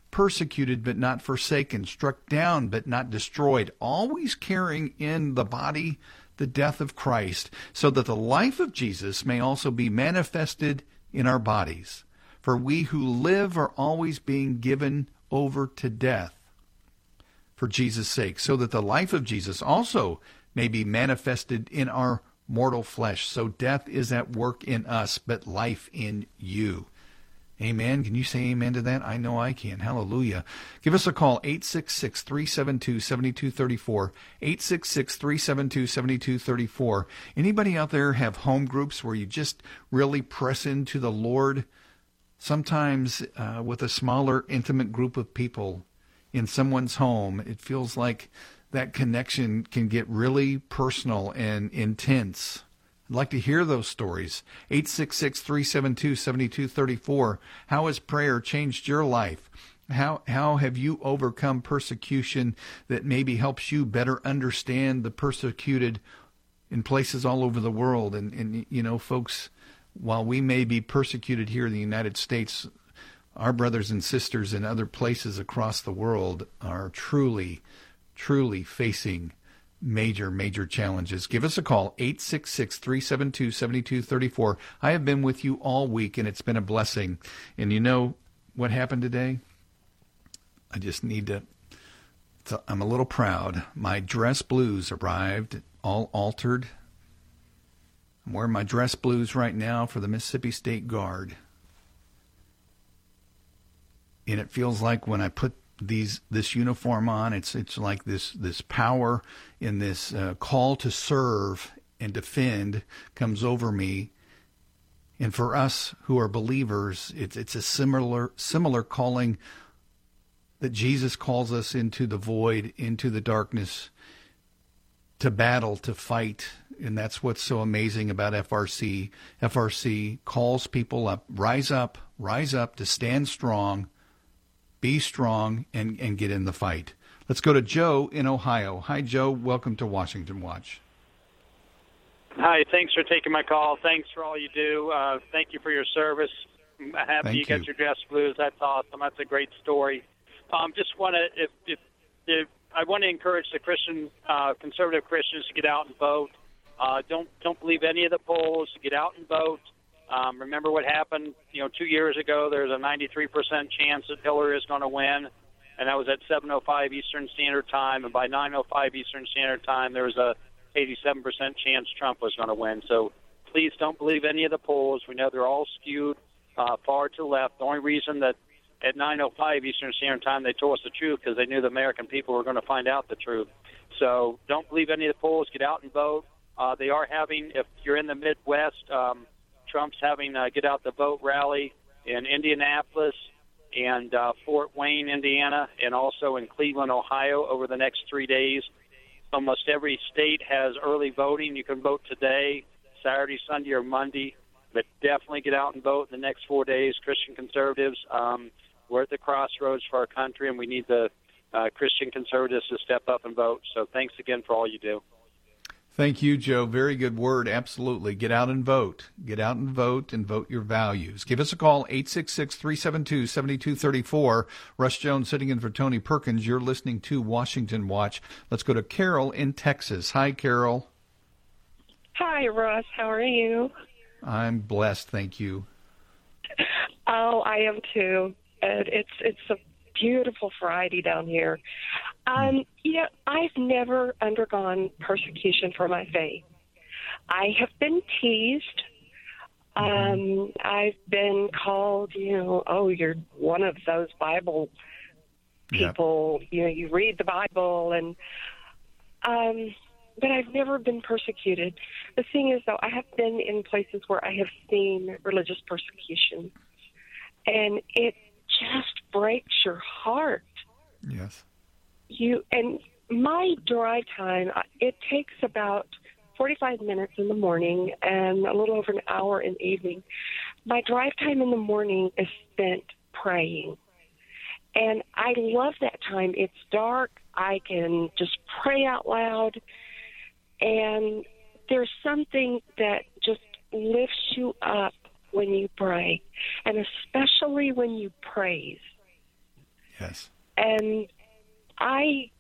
persecuted but not forsaken, struck down but not destroyed, always carrying in the body the death of Christ, so that the life of Jesus may also be manifested in our bodies. For we who live are always being given over to death for Jesus' sake, so that the life of Jesus also may be manifested in our mortal flesh. So death is at work in us, but life in you. Amen. Can you say amen to that? I know I can. Hallelujah. Give us a call, eight six six, three seven two, seven two three four, eight six six, three seven two, seven two three four. Anybody out there have home groups where you just really press into the Lord? Sometimes uh, with a smaller, intimate group of people in someone's home, it feels like that connection can get really personal and intense. I'd like to hear those stories. eight six six, three seven two, seven two three four. How has prayer changed your life? How how have you overcome persecution that maybe helps you better understand the persecuted in places all over the world? And, and you know, folks, while we may be persecuted here in the United States, our brothers and sisters in other places across the world are truly, truly facing major, major challenges. Give us a call, eight six six, three seven two, seven two three four. I have been with you all week, and it's been a blessing. And you know what happened today? I just need to, to I'm a little proud. My dress blues arrived, all altered. I'm wearing my dress blues right now for the Mississippi State Guard. And it feels like when I put these this uniform on, it's it's like this this power in this uh, call to serve and defend comes over me. And for us who are believers, it's it's a similar similar calling that Jesus calls us into the void, into the darkness, to battle, to fight. And that's what's so amazing about F R C. F R C calls people up, rise up, rise up to stand strong, be strong, and, and get in the fight. Let's go to Joe in Ohio. Hi, Joe. Welcome to Washington Watch. Hi. Thanks for taking my call. Thanks for all you do. Uh, thank you for your service. I'm happy Thank you got you. your dress blues. That's awesome. That's a great story. Um, just want to, if, if, if I want to encourage the Christian, uh, conservative Christians to get out and vote. Uh, don't don't believe any of the polls. Get out and vote. Um, remember what happened, you know, two years ago. There's a ninety-three percent chance that Hillary is going to win, and that was at seven oh five Eastern Standard Time. And by nine oh five Eastern Standard Time, there was a eighty-seven percent chance Trump was going to win. So please don't believe any of the polls. We know they're all skewed uh, far to the left. The only reason that at nine oh five Eastern Standard Time they told us the truth because they knew the American people were going to find out the truth. So don't believe any of the polls. Get out and vote. Uh, they are having, if you're in the Midwest, um, Trump's having a Get Out the Vote rally in Indianapolis and uh, Fort Wayne, Indiana, and also in Cleveland, Ohio over the next three days. Almost every state has early voting. You can vote today, Saturday, Sunday, or Monday, but definitely get out and vote in the next four days. Christian conservatives, um, we're at the crossroads for our country, and we need the uh, Christian conservatives to step up and vote. So thanks again for all you do. Thank you, Joe. Very good word. Absolutely. Get out and vote. Get out and vote and vote your values. Give us a call, eight six six, three seven two, seven two three four. Russ Jones sitting in for Tony Perkins. You're listening to Washington Watch. Let's go to Carol in Texas. Hi, Carol. Hi, Russ. How are you? I'm blessed. Thank you. Oh, I am too. And it's it's a beautiful Friday down here. Um, you know, I've never undergone persecution for my faith. I have been teased. Um, I've been called, you know, oh, you're one of those Bible people. Yep. You know, you read the Bible, and um, but I've never been persecuted. The thing is, though, I have been in places where I have seen religious persecution, and it just breaks your heart. Yes. You and my drive time, it takes about forty-five minutes in the morning and a little over an hour in the evening. My drive time in the morning is spent praying. And I love that time. It's dark. I can just pray out loud. And there's something that just lifts you up when you pray, and especially when you praise. Yes. And I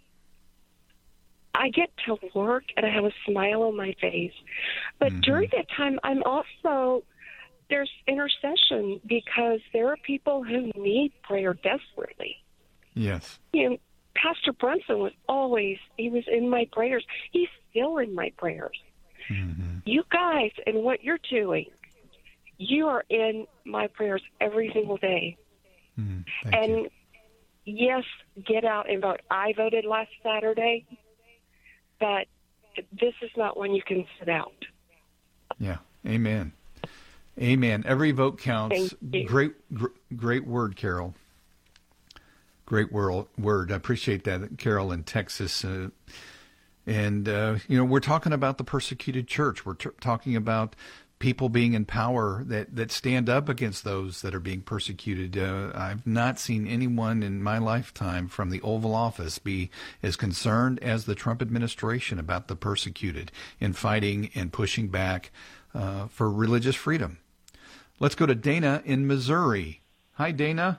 I get to work and I have a smile on my face. But mm-hmm. during that time, I'm also, there's intercession because there are people who need prayer desperately. Yes. You know, Pastor Brunson was always, he was in my prayers. He's still in my prayers. Mm-hmm. You guys and what you're doing, you are in my prayers every single day. Mm, and you. Yes, get out and vote. I voted last Saturday, but this is not when you can sit out. Yeah, amen. Amen. Every vote counts. Great, gr- great word, Carol. Great word. Word. I appreciate that, Carol in Texas. Uh, and, uh, you know, we're talking about the persecuted church. We're t- talking about people being in power that, that stand up against those that are being persecuted. Uh, I've not seen anyone in my lifetime from the Oval Office be as concerned as the Trump administration about the persecuted in fighting and pushing back uh, for religious freedom. Let's go to Dana in Missouri. Hi, Dana.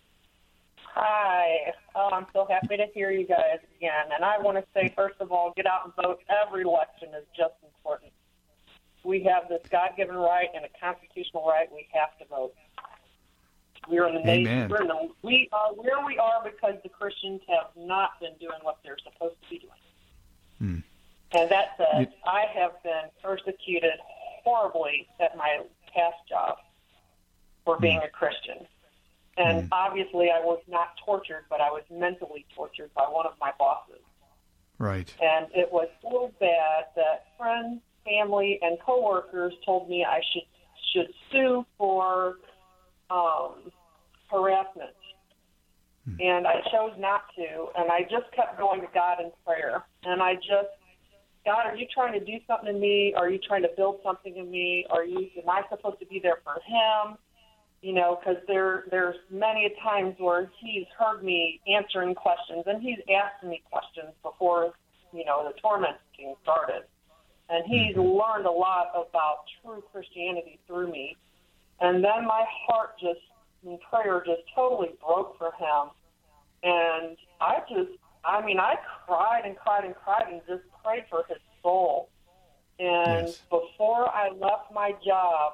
Hi. Oh, I'm so happy to hear you guys again. And I want to say, first of all, get out and vote. Every election is just important. We have this God-given right and a constitutional right. We have to vote. We're in the nation. We're in the, we are where we are because the Christians have not been doing what they're supposed to be doing. Hmm. And that said, you, I have been persecuted horribly at my past job for being hmm. a Christian. And hmm. obviously I was not tortured, but I was mentally tortured by one of my bosses. Right. And it was so bad that friends, family, and coworkers told me I should should sue for um, harassment. Hmm. And I chose not to, and I just kept going to God in prayer. And I just, God, are you trying to do something in me? Are you trying to build something in me? Are you, am I supposed to be there for him? You know, because there, there's many times where he's heard me answering questions, and he's asked me questions before, you know, the tormenting started. And he's learned a lot about true Christianity through me. And then my heart just, in prayer, just totally broke for him. And I just, I mean, I cried and cried and cried and just prayed for his soul. And yes. before I left my job,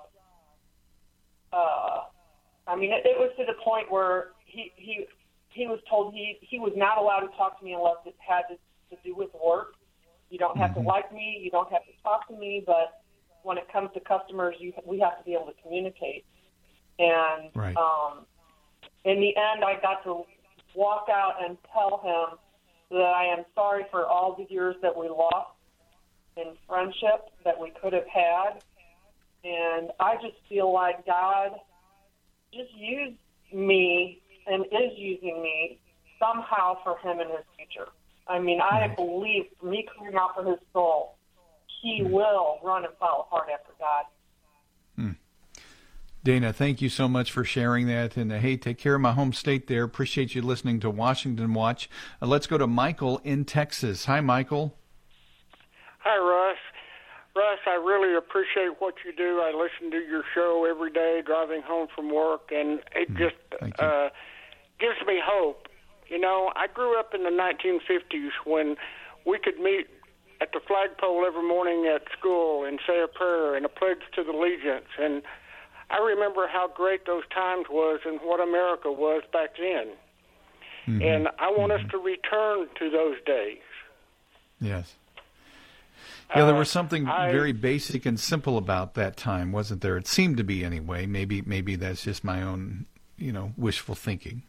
uh, I mean, it, it was to the point where he, he, he was told he, he was not allowed to talk to me unless it had to, to do with work. You don't have mm-hmm. to like me. You don't have to talk to me. But when it comes to customers, you, we have to be able to communicate. And right. um, in the end, I got to walk out and tell him that I am sorry for all the years that we lost in friendship that we could have had. And I just feel like God just used me and is using me somehow for him in his future. I mean, I right. believe me crying out for his soul, he mm. will run and follow hard after God. Mm. Dana, thank you so much for sharing that. And, uh, hey, take care of my home state there. Appreciate you listening to Washington Watch. Uh, let's go to Michael in Texas. Hi, Michael. Hi, Russ. Russ, I really appreciate what you do. I listen to your show every day driving home from work, and it mm. just uh, gives me hope. You know, I grew up in the nineteen fifties when we could meet at the flagpole every morning at school and say a prayer and a pledge to the allegiance. And I remember how great those times was and what America was back then. Mm-hmm. And I want mm-hmm. us to return to those days. Yes. Yeah, there was uh, something I, very basic and simple about that time, wasn't there? It seemed to be anyway. Maybe maybe that's just my own, you know, wishful thinking.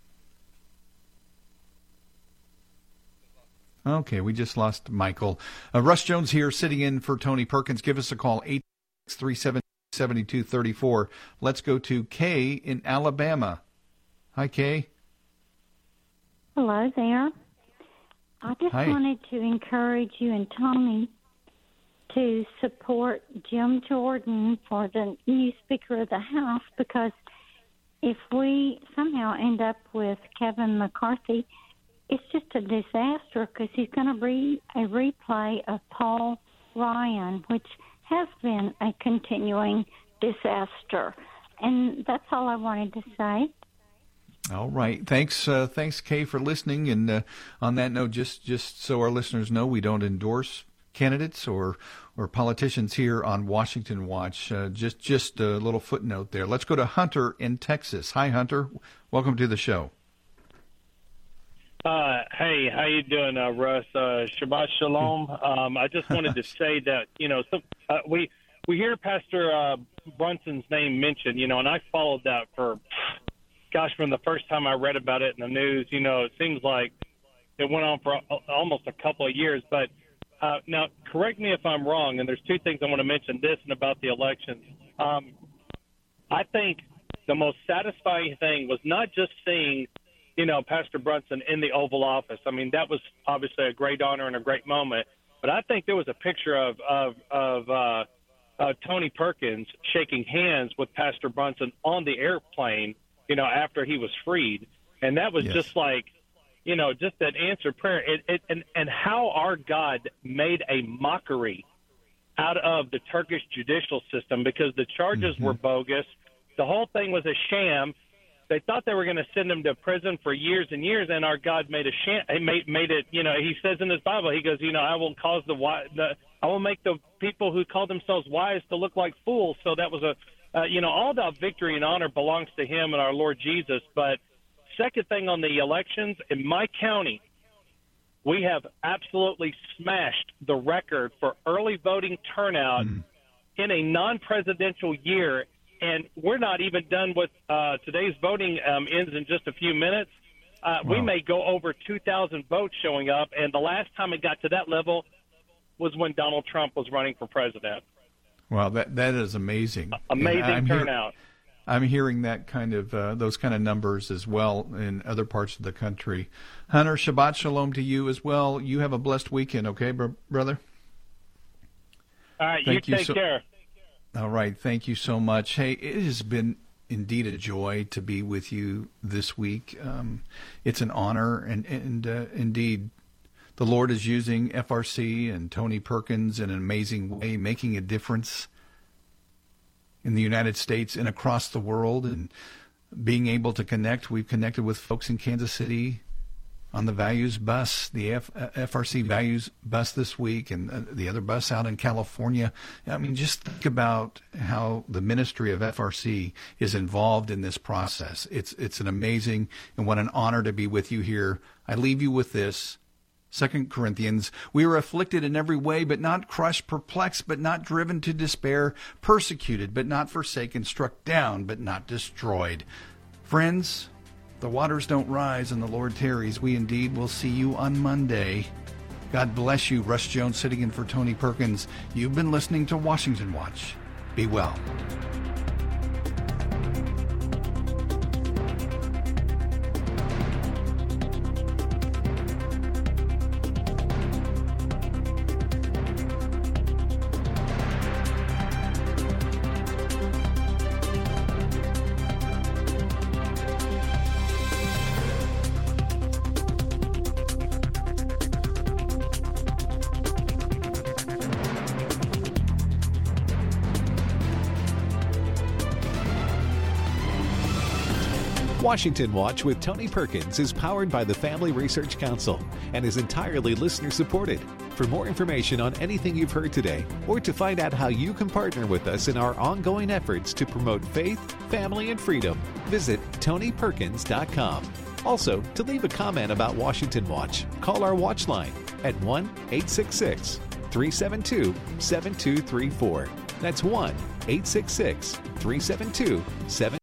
Okay, we just lost Michael. Uh, Russ Jones here, sitting in for Tony Perkins. Give us a call, eight six three seven, seven two three four. Let's go to Kay in Alabama. Hi, Kay. Hello there. I just Hi. wanted to encourage you and Tony to support Jim Jordan for the new Speaker of the House, because if we somehow end up with Kevin McCarthy, it's just a disaster, because he's going to be a replay of Paul Ryan, which has been a continuing disaster. And that's all I wanted to say. All right. Thanks, uh, thanks, Kay, for listening. And uh, on that note, just just so our listeners know, we don't endorse candidates or or politicians here on Washington Watch. Uh, just just a little footnote there. Let's go to Hunter in Texas. Hi, Hunter. Welcome to the show. Uh, hey, how you doing, uh, Russ? Uh, Shabbat Shalom. Um, I just wanted to say that, you know, some, uh, we we hear Pastor uh, Brunson's name mentioned, you know, and I followed that for, gosh, from the first time I read about it in the news. You know, it seems like it went on for almost a couple of years. But uh, now, correct me if I'm wrong, and there's two things I want to mention, this and about the elections. Um, I think the most satisfying thing was not just seeing, you know, Pastor Brunson in the Oval Office. I mean, that was obviously a great honor and a great moment. But I think there was a picture of of, of uh, uh, Tony Perkins shaking hands with Pastor Brunson on the airplane, you know, after he was freed. And that was yes. just like, you know, just that answered prayer. It, it, and, and how our God made a mockery out of the Turkish judicial system because the charges mm-hmm. were bogus. The whole thing was a sham. They thought they were going to send him to prison for years and years, and our God made a sham. He made, made it, you know, he says in his Bible, he goes, you know, I will cause the, the I will make the people who call themselves wise to look like fools. So that was a, uh, you know, all that victory and honor belongs to him and our Lord Jesus. But second thing on the elections, in my county, we have absolutely smashed the record for early voting turnout mm. in a non-presidential year. And we're not even done with uh, today's voting um, ends in just a few minutes. Uh, wow. We may go over two thousand votes showing up. And the last time it got to that level was when Donald Trump was running for president. Wow, that that is amazing. Amazing I'm turnout. Hear, I'm hearing that kind of uh, those kind of numbers as well in other parts of the country. Hunter, Shabbat Shalom to you as well. You have a blessed weekend, okay, bro- brother? All right, Thank you you take so- care. All right. Thank you so much. Hey, it has been indeed a joy to be with you this week. Um, it's an honor, and, and uh, indeed, the Lord is using F R C and Tony Perkins in an amazing way, making a difference in the United States and across the world, and being able to connect. We've connected with folks in Kansas City on the Values Bus, the F- FRC Values Bus this week, and uh, the other bus out in California. I mean, just think about how the ministry of F R C is involved in this process. It's it's an amazing and what an honor to be with you here. I leave you with this. Second Corinthians, we are afflicted in every way, but not crushed, perplexed, but not driven to despair, persecuted, but not forsaken, struck down, but not destroyed. Friends, the waters don't rise and the Lord tarries. We indeed will see you on Monday. God bless you. Russ Jones sitting in for Tony Perkins. You've been listening to Washington Watch. Be well. Washington Watch with Tony Perkins is powered by the Family Research Council and is entirely listener-supported. For more information on anything you've heard today, or to find out how you can partner with us in our ongoing efforts to promote faith, family, and freedom, visit tony perkins dot com. Also, to leave a comment about Washington Watch, call our watch line at one eight six six, three seven two, seven two three four. That's one eight six six, three seven two, seven two three four.